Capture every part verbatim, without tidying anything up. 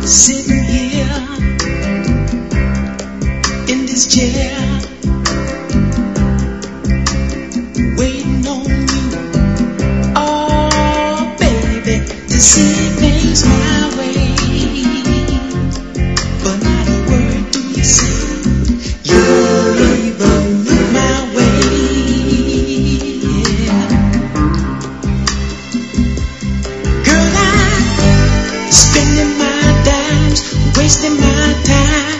Sitting here in this chair, waiting on you, oh baby, to see things my way. But not a word do you say, you're even my way. Yeah. Girl, I'm spending my dimes, wasting my time,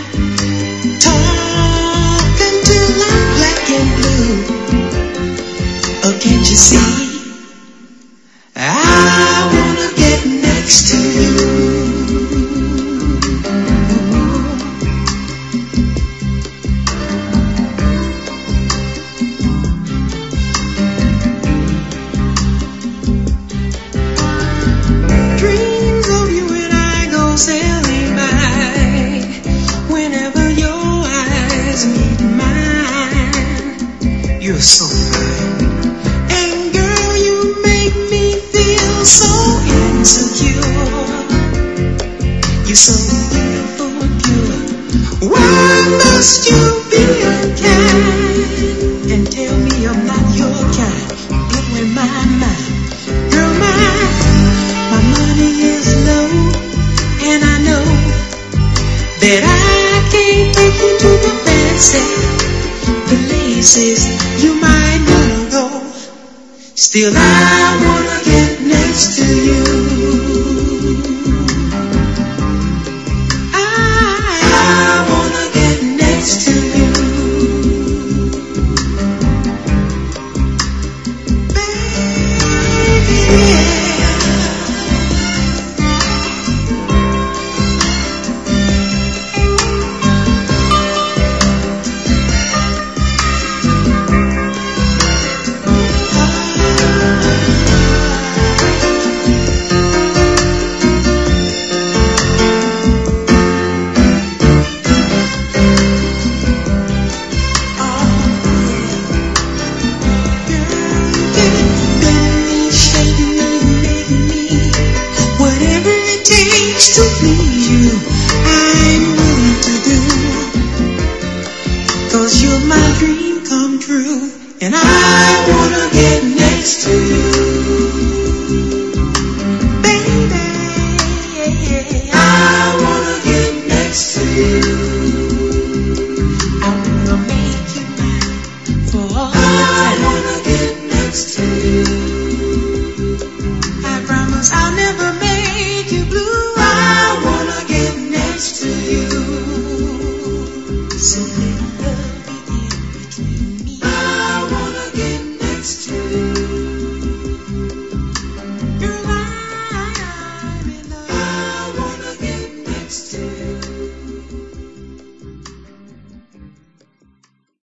talking till I'm black and blue. Oh, can't you see? I wanna get next to you. Dreams of you and I go sailing by whenever your eyes meet mine. You're so fine, and girl, you make me feel so insecure. You're so beautiful and pure. Why must you be unkind and tell me I'm not your kind? Blowing my mind, girl, my my money is low, and I know that I can't take you to the fancy places you might wanna go. Still, I wanna get next to you. I, I wanna get next to you, baby. To me,